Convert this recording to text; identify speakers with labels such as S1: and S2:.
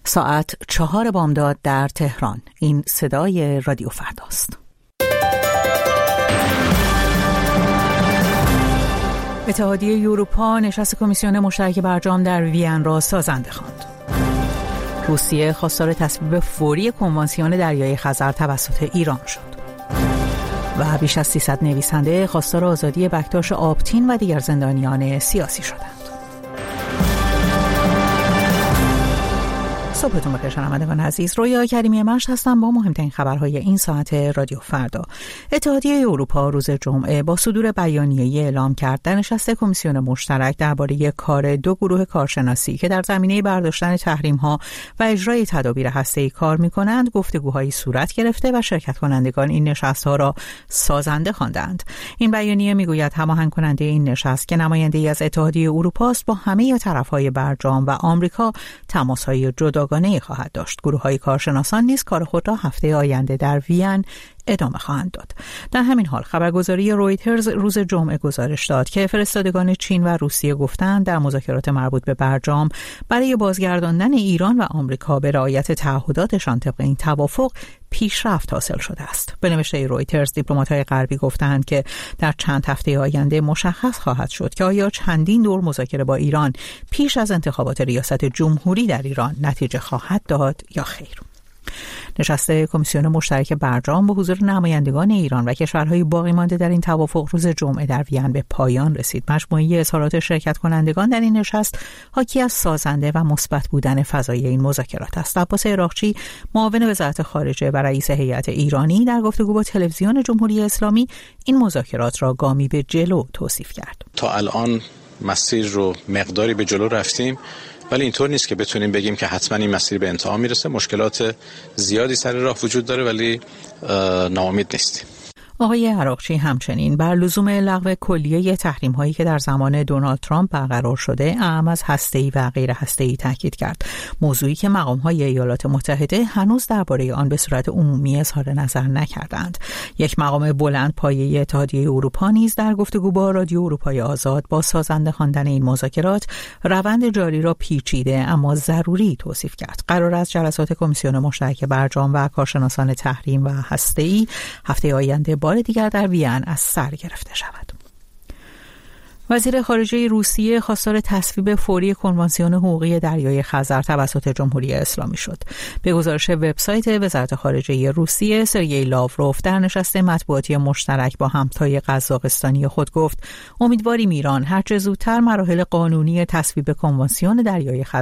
S1: ساعت 4 بامداد در تهران. این صدای رادیو فرداست. اتحادیه اروپا نشست کمیسیون مشترک برجام در وین را سازنده خواند. روسیه خواستار تصویب فوری کنوانسیون دریای خزر توسط ایران شد. و بیش از 300 نویسنده خواستار آزادی بکتاش آبتین و دیگر زندانیان سیاسی شدند. صبحتون بخیر شنوندگان عزیز. رویا کریمی مشت هستم با مهمترین خبرهای این ساعت رادیو فردا. اتحادیه اروپا روز جمعه با صدور بیانیه‌ای اعلام کرد در نشست کمیسیون مشترک درباره کار دو گروه کارشناسی که در زمینه برداشتن تحریم‌ها و اجرای تدابیر هسته‌ای کار می‌کنند گفتگوهایی صورت گرفته و شرکت کنندگان این نشست‌ها را سازنده خواندند. این بیانیه می‌گوید هماهنگ کننده این نشست که نماینده‌ای از اتحادیه اروپا است با همه طرف‌های برجام و آمریکا تماس‌های جداگانه‌ای خواهد داشت. گروه‌های کارشناسان نیز کار خود را هفته آینده در وین ادامه خواهند داد. در همین حال خبرگزاری رویترز روز جمعه گزارش داد که فرستادگان چین و روسیه گفتند در مذاکرات مربوط به برجام برای بازگرداندن ایران و آمریکا به رعایت تعهداتشان طبق این توافق پیشرفت حاصل شده است. به نوشته رویترز دیپلمات‌های غربی گفتند که در چند هفته آینده مشخص خواهد شد که آیا چندین دور مذاکره با ایران پیش از انتخابات ریاست جمهوری در ایران نتیجه خواهد داد یا خیر. نشست کمیسیون مشترک برجام به حضور نمایندگان ایران و کشورهای باقی مانده در این توافق روز جمعه در وین به پایان رسید. مجموعه اظهارات شرکت کنندگان در این نشست حاکی از سازنده و مثبت بودن فضای این مذاکرات است. عباس عراقچی معاون وزارت خارجه و رئیس هیئت ایرانی در گفتگو با تلویزیون جمهوری اسلامی این مذاکرات را گامی به جلو توصیف کرد.
S2: تا الان مسیر رو مقداری به جلو رفتیم، ولی اینطور نیست که بتونیم بگیم که حتما این مسیر به انتها میرسه. مشکلات زیادی سر راه وجود داره ولی ناامید نیستیم.
S1: آقای عراقچی همچنین بر لزوم لغو کلیه تحریم‌هایی که در زمان دونالد ترامپ برقرار شده اعم از هسته‌ای و غیر هسته‌ای تاکید کرد. موضوعی که مقام‌های ایالات متحده هنوز درباره آن به صورت عمومی اظهار نظر نکردند. یک مقام بلند پایه اتحادیه اروپا نیز در گفتگو با رادیو اروپای آزاد با سازنده خواندن این مذاکرات روند جاری را پیچیده اما ضروری توصیف کرد. قرار است جلسات کمیسیون مشترک برجام و کارشناسان تحریم و هسته‌ای هفته آینده بار دیگر در وین از سر گرفته شود. وزیر خارجه روسیه خواستار تصویب فوری کنوانسیون حقوقی دریای خزر توسط جمهوری اسلامی شد. به گزارش وبسایت وزارت خارجه روسیه، سرگئی لاوروف در نشست مطبوعاتی مشترک با همتای قزاقستانی خود گفت امیدواریم ایران هرچه زودتر مراحل قانونی تصویب کنوانسیون دریای خزر